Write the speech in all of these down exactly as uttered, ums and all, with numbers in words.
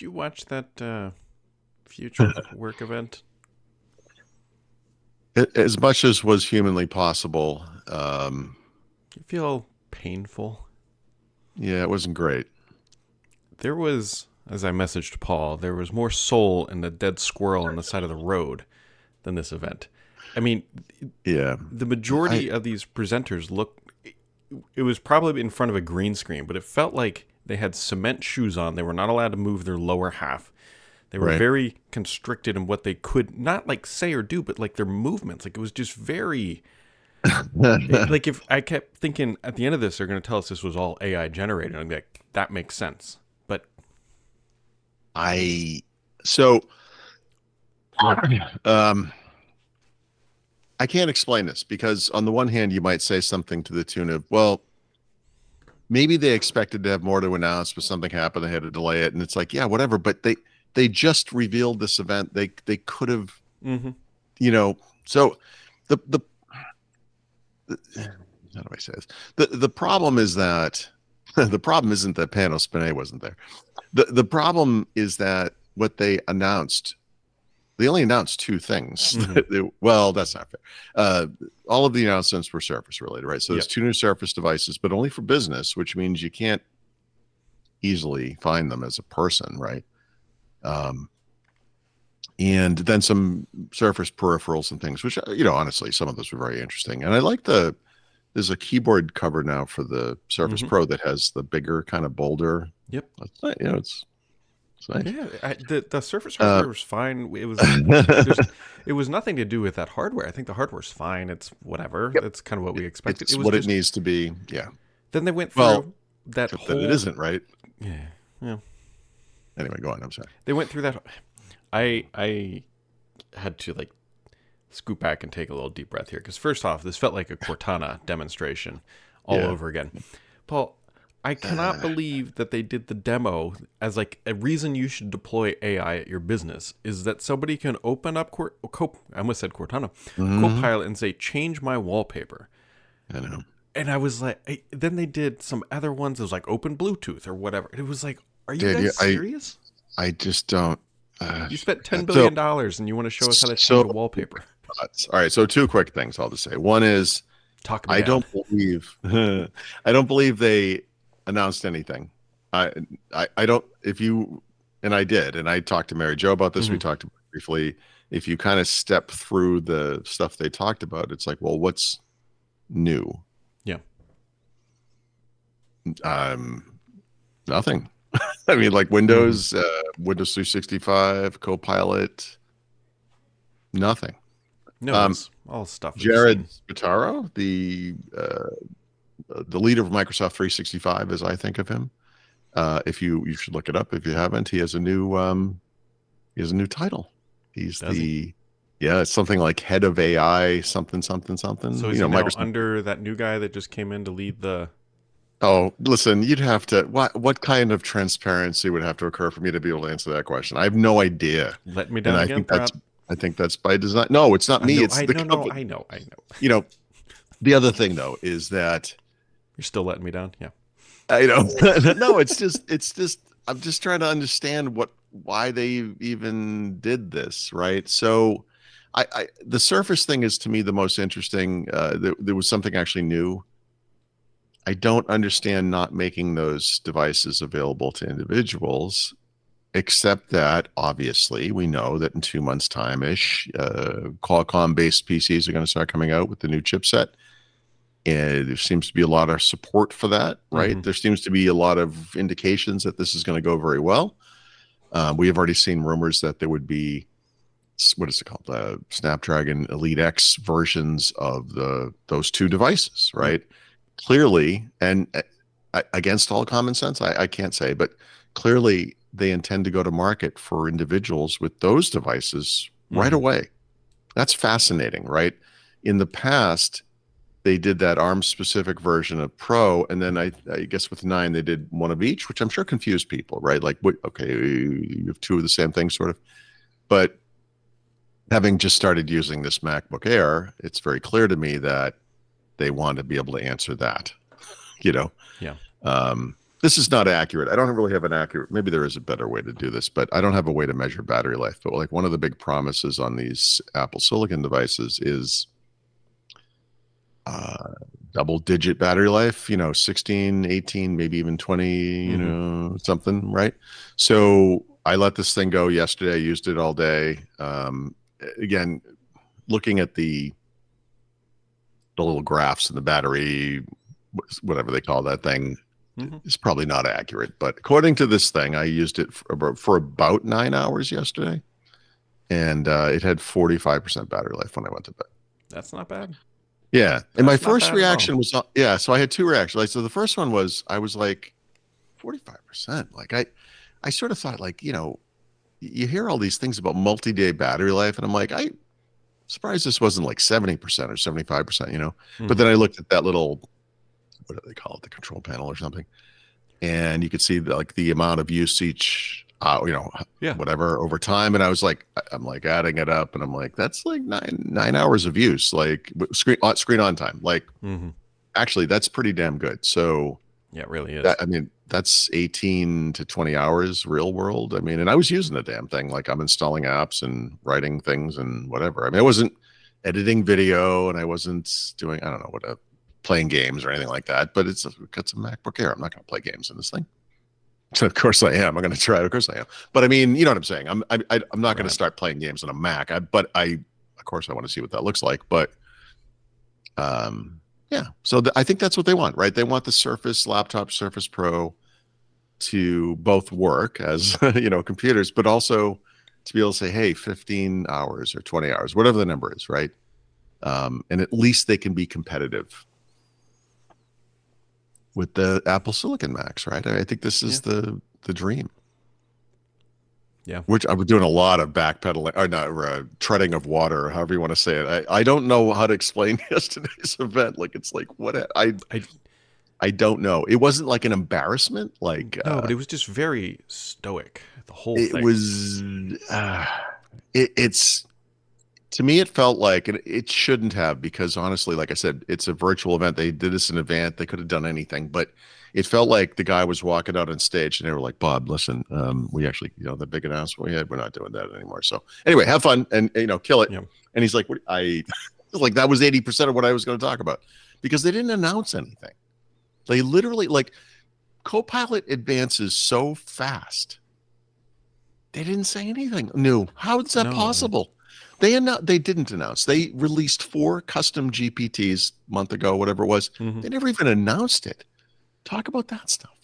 you watch that uh, future work event? As much as was humanly possible. Um, You feel painful? yeah, it wasn't great. There was, as I messaged Paul, there was more soul in the dead squirrel on the side of the road than this event. I mean, Yeah, the I majority of these presenters looked, it was probably in front of a green screen, but it felt like they had cement shoes on. They were not allowed to move their lower half. They were right. very constricted in what they could not like say or do, but like their movements. Like it was just very it, like if I kept thinking at the end of this, they're going to tell us this was all A I generated. I'm like, that makes sense. But I so um I can't explain this because on the one hand you might say something to the tune of, well, maybe they expected to have more to announce, but something happened, they had to delay it, and it's like, yeah, whatever. But they they just revealed this event. They they could have, mm-hmm. you know. So the the, the how do I say this? The the problem is that the problem isn't that Panos Panay wasn't there. The the problem is that what they announced, they only announced two things. Mm-hmm. Well, that's not fair. Uh, all of the announcements were Surface related, right? So there's Yep. two new Surface devices, but only for business, which means you can't easily find them as a person, right? Um, and then some Surface peripherals and things, which, you know, honestly, some of those were very interesting. And I like the, there's a keyboard cover now for the Surface Mm-hmm. Pro that has the bigger, kind of bolder. Yep. It's not, you know, it's, it's nice. Yeah. I, the the Surface Uh, hardware was fine. It was there's- it was nothing to do with that hardware. I think the hardware's fine. It's whatever. Yep. That's kind of what we expected. It's It was what just it needs to be. Yeah. then they went through Well, that except whole that it isn't, right? yeah yeah Anyway, go on. I'm sorry. they went through that. I I had to like scoot back and take a little deep breath here because first off, this felt like a Cortana demonstration all Yeah. over again. Paul, I cannot believe that they did the demo as like a reason you should deploy A I at your business is that somebody can open up Cort- Co- I almost said Cortana Mhm. Copilot and say change my wallpaper. I know. And I was like, I, then they did some other ones. It was like open Bluetooth or whatever. It was like, are you Dude, guys yeah, I- serious? I just don't. Uh, You spent ten so- billion dollars and you want to show us how to change so- a wallpaper. all right. So two quick things I'll just say. One is Talk me I down. don't believe I don't believe they announced anything. I, I I don't if you and I did and I talked to Mary Jo about this. We Mhm. talked about it briefly. If you kind of step through the stuff they talked about, it's like, well, what's new? Yeah. Um, nothing. I mean, like Windows, uh, Windows three sixty-five, Copilot, nothing. No, Um, it's all stuff. we've Jared seen. Spataro, the uh, the leader of Microsoft three sixty-five, as I think of him. Uh, if you you should look it up if you haven't. He has a new um, he has a new title. He's Does the he? yeah, it's something like head of A I, something something something. So is you he know, now Microsoft. under that new guy that just came in to lead the? Oh, listen, you'd have to. What what kind of transparency would have to occur for me to be able to answer that question? I have no idea, Let me and down I again, think that's Prop. I think that's by design. No, it's not I me. know, It's I the no, no, company. I know, I know. You know, the other thing though is that You're still letting me down. Yeah. I know. No, it's just it's just I'm just trying to understand what why they even did this, right? So I, I the Surface thing is to me the most interesting. Uh, there, there was something actually new. I don't understand not making those devices available to individuals, except that obviously we know that in two months' time ish, uh, Qualcomm-based P Cs are going to start coming out with the new chipset. And there seems to be a lot of support for that, right? Mhm. There seems to be a lot of indications that this is going to go very well. Uh, we have already seen rumors that there would be, what is it called, uh, Snapdragon Elite X versions of the those two devices, right? Clearly, and uh, against all common sense, I, I can't say, but clearly they intend to go to market for individuals with those devices right Mhm. away. That's fascinating, right? In the past, they did that ARM specific version of Pro, and then I, I guess with nine they did one of each, which I'm sure confused people, right? Like, what? Okay, you have two of the same thing, sort of. But having just started using this MacBook Air, it's very clear to me that they want to be able to answer that, you know. Yeah. Um, this is not accurate. I don't really have an accurate, maybe there is a better way to do this, but I don't have a way to measure battery life. But like one of the big promises on these Apple Silicon devices is uh, double digit battery life, you know, sixteen, eighteen, maybe even twenty, you mm-hmm. know, something, right? So I let this thing go yesterday. I used it all day. Um, again, looking at the the little graphs in the battery, whatever they call that thing, mm-hmm. is probably not accurate. But according to this thing, I used it for about, for about nine hours yesterday, and uh, it had forty-five percent battery life when I went to bed. That's not bad. Yeah. That's and my first reaction was, not, yeah, so I had two reactions. Like, so the first one was, I was like, forty-five percent. Like, I, I sort of thought, like, you know, you hear all these things about multi-day battery life, and I'm like, I'm surprised this wasn't like seventy percent or seventy-five percent, you know? Mm-hmm. But then I looked at that little, what do they call it, the control panel or something, and you could see the, like the amount of use each, uh, you know, yeah. whatever over time. And I was like, I'm like adding it up, and I'm like, that's like nine nine hours of use, like screen on screen on time. Like, mm-hmm. actually, that's pretty damn good. So yeah, it really is. That, I mean, that's eighteen to twenty hours real world. I mean, and I was using the damn thing. Like, I'm installing apps and writing things and whatever. I mean, I wasn't editing video, and I wasn't doing, I don't know what a playing games or anything like that, but it's, it's a MacBook Air. I'm not going to play games in this thing. So of course I am. I'm going to try it. Of course I am. But I mean, you know what I'm saying? I'm I, I, I'm not going right. to start playing games on a Mac. I, but I, of course, I want to see what that looks like. But um, yeah. So th- I think that's what they want, right? They want the Surface laptop, Surface Pro, to both work as you know computers, but also to be able to say, hey, fifteen hours or twenty hours, whatever the number is, right? Um, and at least they can be competitive with the Apple Silicon Macs, right? I think this is yeah. the the dream. Yeah. Which I was doing a lot of backpedaling, or not uh, treading of water, or however you want to say it. I, I don't know how to explain yesterday's event. Like, it's like, what? I I, I don't know. It wasn't like an embarrassment. Like No, uh, but it was just very stoic, the whole it thing. It was, uh, it, it's, to me, it felt like, and it shouldn't have, because honestly, like I said, it's a virtual event. They did this in advance. They could have done anything, but it felt like the guy was walking out on stage and they were like, Bob, listen, um, we actually, you know, the big announcement we had, we're not doing that anymore. So anyway, have fun and, you know, kill it. Yeah. And he's like, what, I like, that was eighty percent of what I was going to talk about, because they didn't announce anything. They literally, like, Copilot advances so fast. They didn't say anything new. How is that no. possible? They annou- they didn't announce. They released four custom G P Ts a month ago, whatever it was. Mm-hmm. They never even announced it. Talk about that stuff.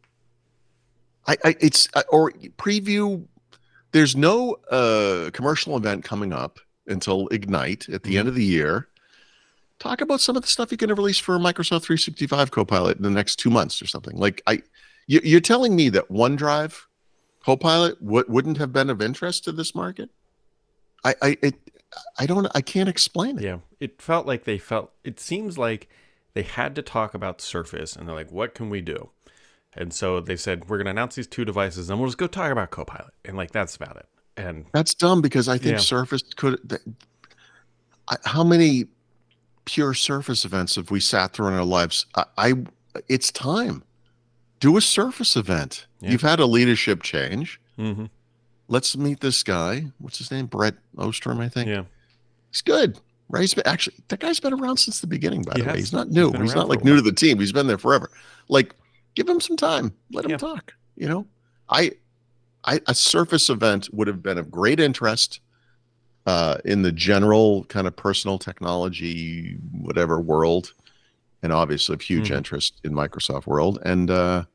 I, I it's or preview. There's no uh, commercial event coming up until Ignite at the mm-hmm. end of the year. Talk about some of the stuff you're going to release for Microsoft three sixty-five Copilot in the next two months or something. Like I, you, you're telling me that OneDrive Copilot w- wouldn't have been of interest to this market? I, I, it, I don't, I can't explain it. Yeah, it felt like they felt. It seems like they had to talk about Surface, and they're like, "What can we do?" And so they said, "We're going to announce these two devices, and we'll just go talk about Copilot." And like, that's about it. And that's dumb, because I think yeah. Surface could. Th- I, how many pure Surface events have we sat through in our lives? I, I it's time. Do a Surface event. Yeah. You've had a leadership change. Mm-hmm. Let's meet this guy. What's his name? Brett Ostrom, I think. Yeah. He's good, right? He's been, actually, that guy's been around since the beginning, by he the has. way. He's not new. He's, He's not like new to the team. He's been there forever. Like, give him some time. Let him yeah. talk, you know? I, I, a Surface event would have been of great interest uh, in the general kind of personal technology, whatever world, and obviously of huge mm-hmm. interest in Microsoft world. And uh,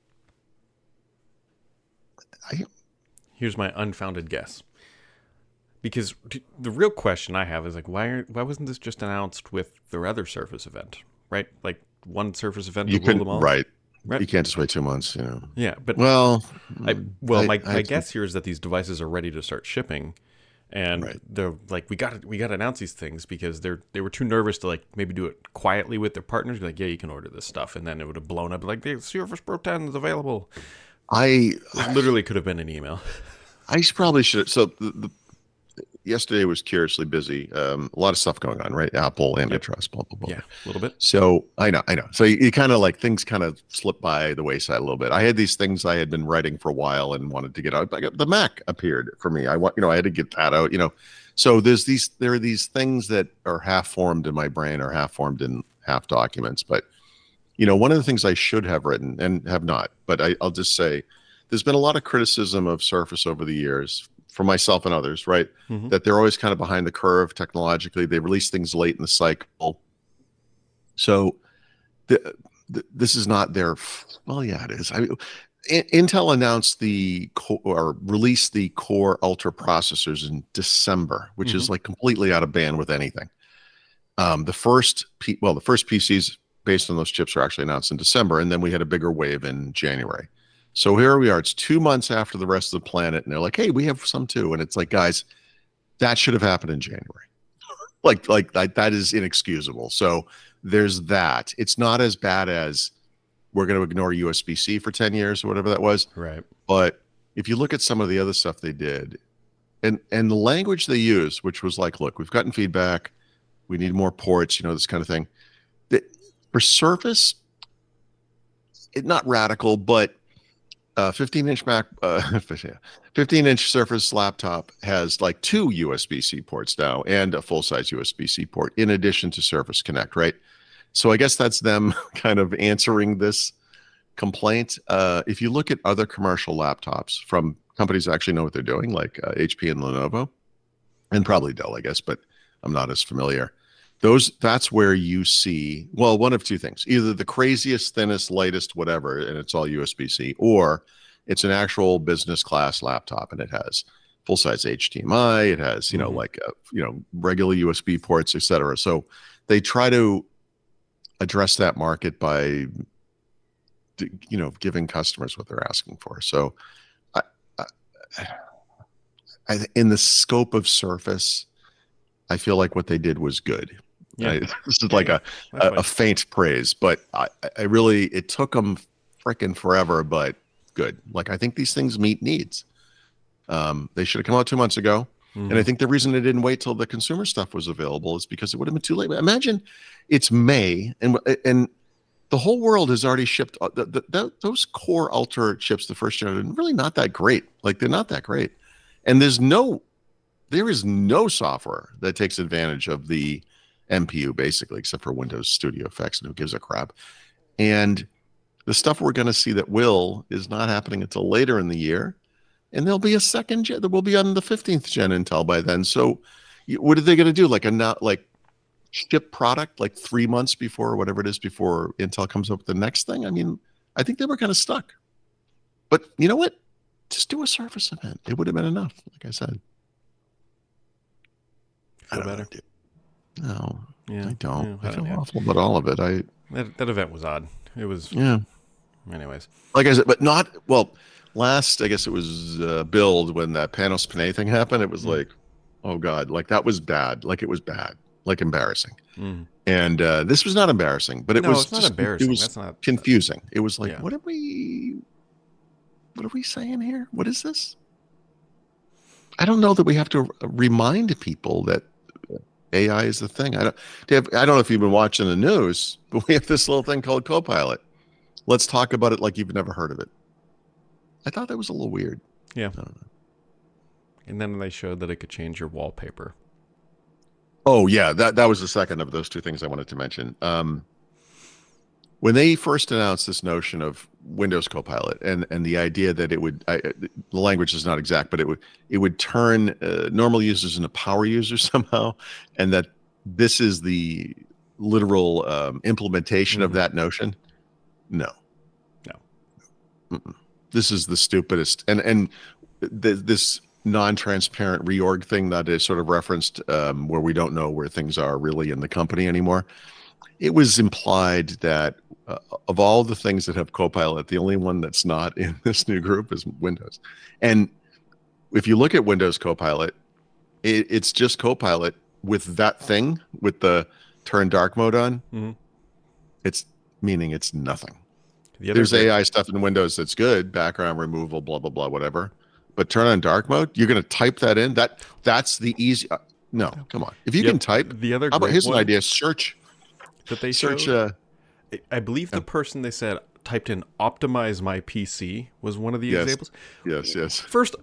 I... Here's my unfounded guess. Because the real question I have is like, why are, why wasn't this just announced with their other Surface event, right? Like one Surface event you to rule them all. Right. right. You can't just wait two months, you know. Yeah, but well, I, well, I, my, I, my guess here is that these devices are ready to start shipping, and right. they're like, we got to we got to announce these things because they're they were too nervous to like maybe do it quietly with their partners. Be like, yeah, you can order this stuff, and then it would have blown up. Like, the Surface Pro ten is available. I it literally could have been an email. I probably should. So the, the yesterday was curiously busy. Um, a lot of stuff going on, right? Apple, antitrust, blah blah blah. Yeah, a little bit. So I know, I know. So you, you kind of like things kind of slip by the wayside a little bit. I had these things I had been writing for a while and wanted to get out. The Mac appeared for me. I want, you know, I had to get that out. You know, so there's these there are these things that are half formed in my brain or half formed in half documents. But you know, one of the things I should have written and have not, but I, I'll just say, there's been a lot of criticism of Surface over the years, for myself and others, right? Mm-hmm. That they're always kind of behind the curve technologically. They release things late in the cycle. So the, the, this is not their, well, yeah, it is. I mean, Intel announced the core, or released the Core Ultra processors in December, which mm-hmm. is like completely out of band with anything. Um, the first, P, well, the first P Cs based on those chips were actually announced in December, and then we had a bigger wave in January. So here we are. It's two months after the rest of the planet, and they're like, "Hey, we have some too." And it's like, guys, that should have happened in January. like, like that, that is inexcusable. So there's that. It's not as bad as we're going to ignore U S B C for ten years or whatever that was. Right. But if you look at some of the other stuff they did, and and the language they used, which was like, "Look, we've gotten feedback. We need more ports. You know, this kind of thing." That for Surface, it not radical, but Uh, fifteen inch Mac, uh, fifteen inch Surface laptop has like two U S B C ports now and a full size U S B C port in addition to Surface Connect, right? So I guess that's them kind of answering this complaint. Uh, if you look at other commercial laptops from companies that actually know what they're doing, like uh, H P and Lenovo, and probably Dell, I guess, but I'm not as familiar. Those, that's where you see, well, one of two things: either the craziest, thinnest, lightest, whatever, and it's all U S B C, or it's an actual business class laptop and it has full size H D M I, it has, you know, mm-hmm. like, uh, you know, regular U S B ports, et cetera. So they try to address that market by, you know, giving customers what they're asking for. So I, I, I in the scope of Surface, I feel like what they did was good. Yeah. I, this is like a, a, a faint praise, but I, I really, it took them freaking forever, but good. Like, I think these things meet needs. Um, they should have come out two months ago. Mm-hmm. And I think the reason they didn't wait till the consumer stuff was available is because it would have been too late. Imagine it's May and and the whole world has already shipped the, the, the, those Core Ultra chips, the first generation, really not that great. Like, they're not that great. And there's no, there is no software that takes advantage of the M P U, basically, except for Windows Studio Effects, and who gives a crap. And the stuff we're going to see that will is not happening until later in the year. And there'll be a second gen, there will be on the fifteenth gen Intel by then. So what are they going to do? Like a not like ship product like three months before, or whatever it is, before Intel comes up with the next thing? I mean, I think they were kind of stuck. But you know what? Just do a Surface event. It would have been enough, like I said. Feel better? Know, no, yeah, I don't. Yeah, I, I feel don't awful about all of it. I that, that event was odd. It was, yeah. Anyways, like I said, but not well. Last, I guess it was uh, Build when that Panos Panay thing happened. It was mm. like, oh god, like that was bad. Like it was bad, like embarrassing. Mm. And uh, this was not embarrassing, but it no, was it's not just, embarrassing. It was That's not confusing. It was like, yeah. what are we? What are we saying here? What is this? I don't know that we have to remind people that A I is the thing. I don't. Dave, I don't know if you've been watching the news, but we have this little thing called Copilot. Let's talk about it like you've never heard of it. I thought that was a little weird. Yeah. And then they showed that it could change your wallpaper. Oh yeah, that that was the second of those two things I wanted to mention. Um, when they first announced this notion of Windows Copilot and and the idea that it would, I, the language is not exact, but it would it would turn uh, normal users into power users somehow, and that this is the literal um, implementation mm-hmm. of that notion. No, no. Mm-mm. This is the stupidest, and and th- this non-transparent reorg thing that is sort of referenced, um, where we don't know where things are really in the company anymore. It was implied that uh, of all the things that have Copilot, the only one that's not in this new group is Windows. And if you look at Windows Copilot, it, it's just Copilot with that thing with the turn dark mode on. Mm-hmm. It's meaning it's nothing. The There's A I stuff in Windows that's good, background removal, blah, blah, blah, whatever. but turn on dark mode. You're going to type that in. That that's the easy. Uh, no, come on. If you Yep. can type, The other how about great here's an one idea: search, that they search. showed, Uh, I believe the person they said typed in "optimize my P C" was one of the Yes. examples. yes, yes. First,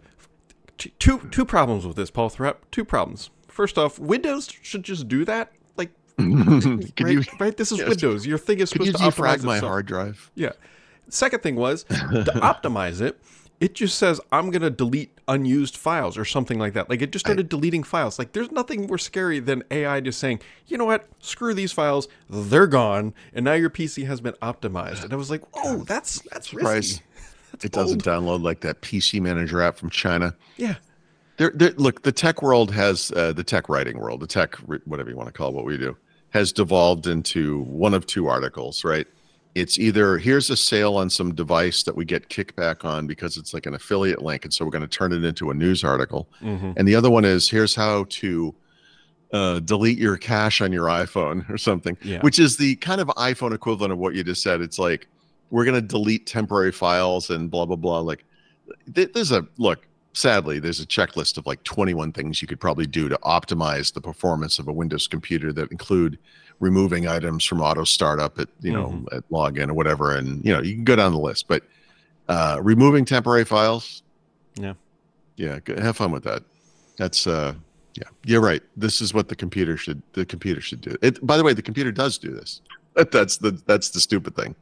t- two two problems with this, Paul Threpp. Two problems. First off, Windows should just do that. Like, Could right, you right? This is yes. Windows. Your thing is could you supposed to optimize defrag my itself. hard drive? Yeah. Second thing was to optimize it. It just says I'm gonna delete unused files or something like that. Like it just started deleting files. Like there's nothing more scary than A I just saying, you know what, screw these files, they're gone, and now your P C has been optimized. And I was like, oh, that's that's Surprise. risky. That's It doesn't bold. download like that P C Manager app from China. Yeah. There, there, look, the tech world has uh, the tech writing world, the tech, whatever you want to call it, what we do, has devolved into one of two articles, right? It's either here's a sale on some device that we get kickback on because it's like an affiliate link, and so we're going to turn it into a news article. Mm-hmm. And the other one is here's how to uh, delete your cache on your iPhone or something, Yeah. which is the kind of iPhone equivalent of what you just said. It's like we're going to delete temporary files and blah blah blah. Like th- there's a look. Sadly, there's a checklist of like twenty-one things you could probably do to optimize the performance of a Windows computer that include removing items from auto startup at, you know, Mhm. at login or whatever. And, you know, you can go down the list, but uh, removing temporary files. Yeah. Yeah. Good. Have fun with that. That's, uh, yeah, you're right. This is what the computer should, the computer should do. It, by the way, the computer does do this. That's the, that's the stupid thing.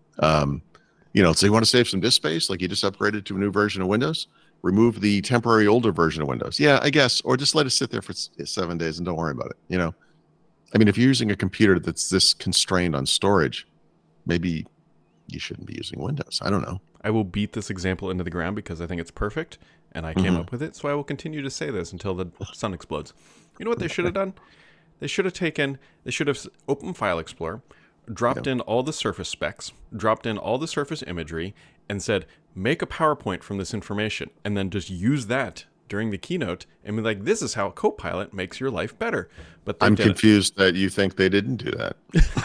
Um, you know, so you want to save some disk space, like you just upgraded to a new version of Windows, remove the temporary older version of Windows. Yeah, I guess, or just let it sit there for s- seven days and don't worry about it. You know, I mean, if you're using a computer that's this constrained on storage, maybe you shouldn't be using Windows. I don't know. I will beat this example into the ground because I think it's perfect and I came Mhm. up with it. So I will continue to say this until the sun explodes. You know what they should have done? They should have taken, they should have s- opened File Explorer, dropped in all the Surface specs, dropped in all the Surface imagery, and said, make a PowerPoint from this information, and then just use that during the keynote and be like, this is how Copilot makes your life better. But they I'm didn't. confused that you think they didn't do that.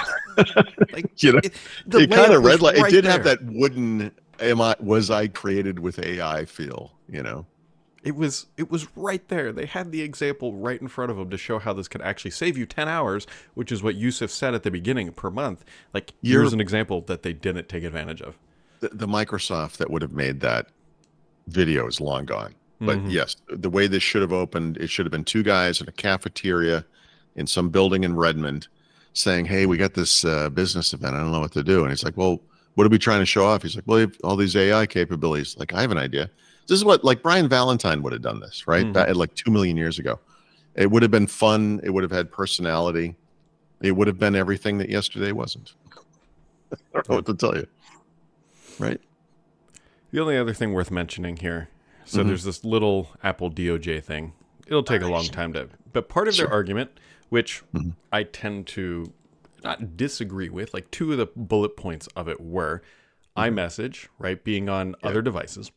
Like, You know, it, the it kind layout of was read like right it did have there. that wooden am I was I created with A I feel, you know. It was it was right there. They had the example right in front of them to show how this could actually save you ten hours, which is what Yusuf said at the beginning per month. Like, You're- here's an example that they didn't take advantage of. The, the Microsoft that would have made that video is long gone. But Mhm. yes, the way this should have opened, it should have been two guys in a cafeteria in some building in Redmond saying, "Hey, we got this uh, business event. I don't know what to do." And he's like, "Well, what are we trying to show off?" He's like, "Well, you have all these A I capabilities." Like, I have an idea. This is what like Brian Valentine would have done this, right? Mhm. That like two million years ago. It would have been fun. It would have had personality. It would have been everything that yesterday wasn't. I don't know what to tell you. Right? The only other thing worth mentioning here, so Mhm. there's this little Apple D O J thing. It'll take a long time to, but part of their Sure. argument, which Mhm. I tend to not disagree with, like two of the bullet points of it were iMessage, right, being on other devices,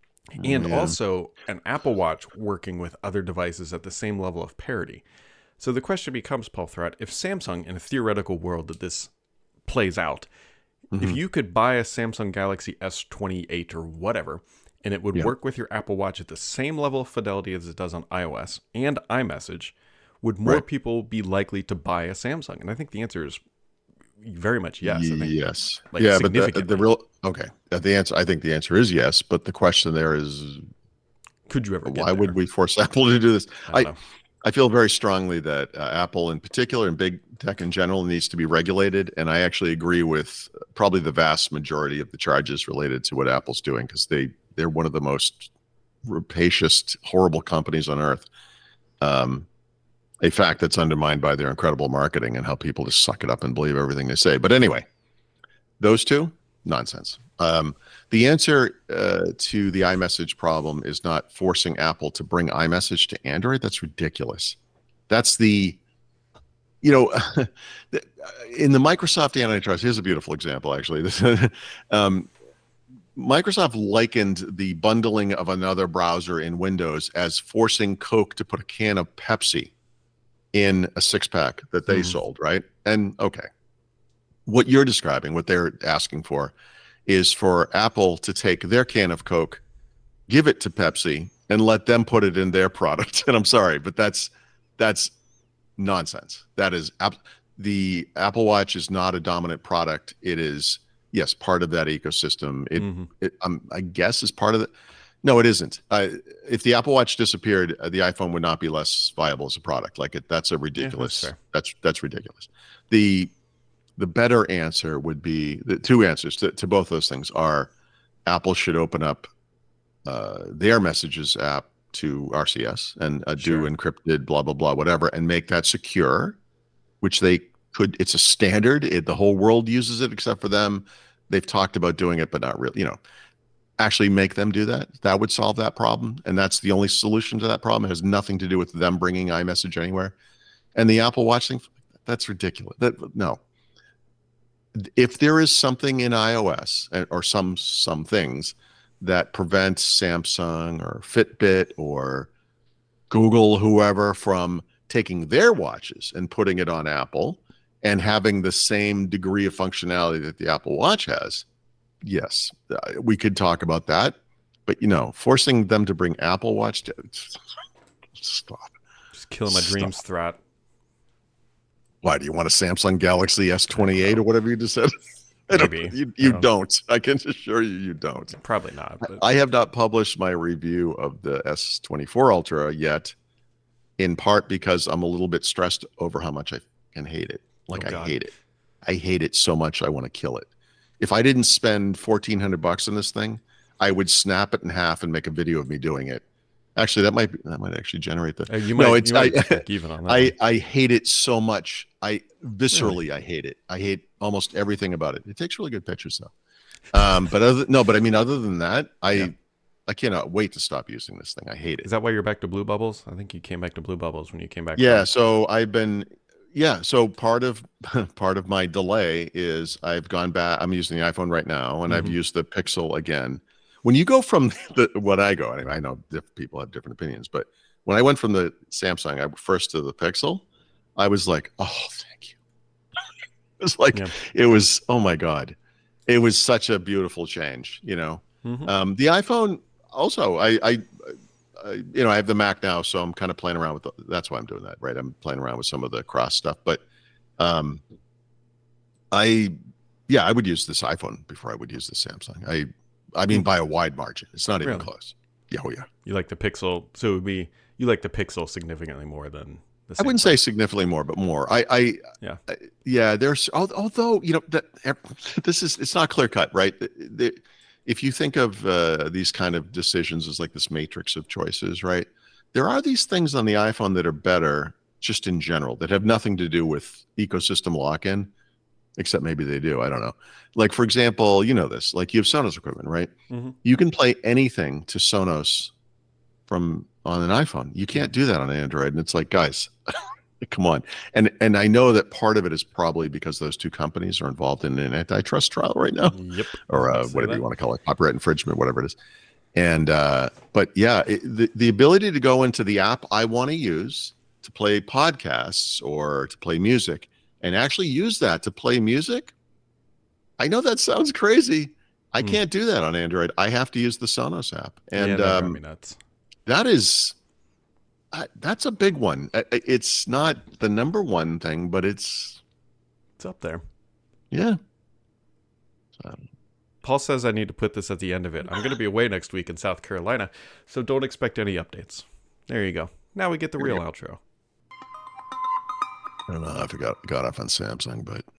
and Yeah. also an Apple Watch working with other devices at the same level of parity. So the question becomes, Paul Threat, if Samsung, in a theoretical world that this plays out, if Mhm. you could buy a Samsung Galaxy S twenty-eight or whatever, and it would Yeah. work with your Apple Watch at the same level of fidelity as it does on iOS and iMessage, would more Right. people be likely to buy a Samsung? And I think the answer is very much yes. I think yes. like, yeah, but the, significantly. the real okay. Uh, The answer, I think, the answer is yes. But the question there is, could you ever get why would there? we force Apple to do this? I I don't know. I feel very strongly that uh, Apple, in particular, and big tech in general, needs to be regulated. And I actually agree with probably the vast majority of the charges related to what Apple's doing, because they they're one of the most rapacious, horrible companies on earth. Um, a fact that's undermined by their incredible marketing and how people just suck it up and believe everything they say. But anyway, those two, nonsense. Um, the answer uh, to the iMessage problem is not forcing Apple to bring iMessage to Android. That's ridiculous. That's the, you know, in the Microsoft antitrust, here's a beautiful example, actually. This, um, Microsoft likened the bundling of another browser in Windows as forcing Coke to put a can of Pepsi in a six pack that they Mhm. sold, right? And okay, what you're describing, what they're asking for, is for Apple to take their can of Coke give it to Pepsi and let them put it in their product. And I'm sorry, but that's that's nonsense. That is the Apple Watch is not a dominant product. It is, yes, part of that ecosystem. It, mm-hmm. it um, I guess is part of it. No, it isn't. Uh, if the Apple Watch disappeared, uh, the iPhone would not be less viable as a product. Like it, that's a ridiculous. Yeah, that's, that's that's ridiculous. The the better answer would be the two answers to, to both those things are Apple should open up uh, their messages app to R C S and uh, do sure. encrypted blah blah blah whatever and make that secure, which they could. It's a standard. It, the whole world uses it except for them. They've talked about doing it, but not really. You know. Actually make them do that. That would solve that problem. And that's the only solution to that problem. It has nothing to do with them bringing iMessage anywhere. And the Apple Watch thing, that's ridiculous. That no. If there is something in iOS or some some things that prevents Samsung or Fitbit or Google, whoever, from taking their watches and putting it on Apple and having the same degree of functionality that the Apple Watch has, yes, uh, we could talk about that, but you know, forcing them to bring Apple Watch to stop. Just killing my stop. dreams, Thrat. Why do you want a Samsung Galaxy S twenty-eight or whatever you just said? Maybe you, you I don't. don't. I can assure you, you don't. Probably not. But. I have not published my review of the S twenty-four Ultra yet, in part because I'm a little bit stressed over how much I can hate it. Like oh, I hate it. I hate it so much. I want to kill it. If I didn't spend fourteen hundred bucks on this thing, I would snap it in half and make a video of me doing it. Actually, that might be, that might actually generate the. Uh, you might, no, it's you might I, even on that I, I hate it so much. I viscerally, really? I hate it. I hate almost everything about it. It takes really good pictures though. Um, but other no, but I mean, other than that, I yeah. I cannot wait to stop using this thing. I hate it. Is that why you're back to Blue Bubbles? I think you came back to Blue Bubbles when you came back. Yeah. From... So I've been. Yeah, so part of part of my delay is I've gone back. I'm using the iPhone right now, and mm-hmm. I've used the Pixel again. When you go from the what I go, I know different people have different opinions, but when I went from the Samsung I first to the Pixel, I was like, oh, thank you. It was like yeah. it was. Oh my God, it was such a beautiful change. You know, mm-hmm. um, the iPhone also. I, I Uh, you know, I have the Mac now, so I'm kind of playing around with the, that's why I'm doing that, right? I'm playing around with some of the cross stuff, but um, I, yeah, I would use this iPhone before I would use the Samsung. I, I mean, by a wide margin. It's not even really? close. Yeah, oh yeah. You like the Pixel, so it would be you like the Pixel significantly more than the Samsung. I wouldn't say significantly more, but more. I, I yeah, I, yeah. There's although you know that this is it's not clear cut, right? The, the, If you think of uh, these kind of decisions as like this matrix of choices, right? There are these things on the iPhone that are better just in general that have nothing to do with ecosystem lock-in, except maybe they do. I don't know. Like, for example, you know this, like you have Sonos equipment, right? Mm-hmm. You can play anything to Sonos from on an iPhone. You can't do that on Android. And it's like, guys, come on. And and I know that part of it is probably because those two companies are involved in an antitrust trial right now. Yep. Or uh, whatever that. you want to call it, copyright infringement, whatever it is. And uh, but yeah, it, the, the ability to go into the app I want to use to play podcasts or to play music and actually use that to play music. I know that sounds crazy. I mm. can't do that on Android. I have to use the Sonos app. And yeah, that um, me nuts. that is Uh, that's a big one. Uh, it's not the number one thing, but it's it's up there. Yeah. So. Paul says I need to put this at the end of it. I'm going to be away next week in South Carolina, so don't expect any updates. There you go. Now we get the real outro. I don't know if it got got off on Samsung, but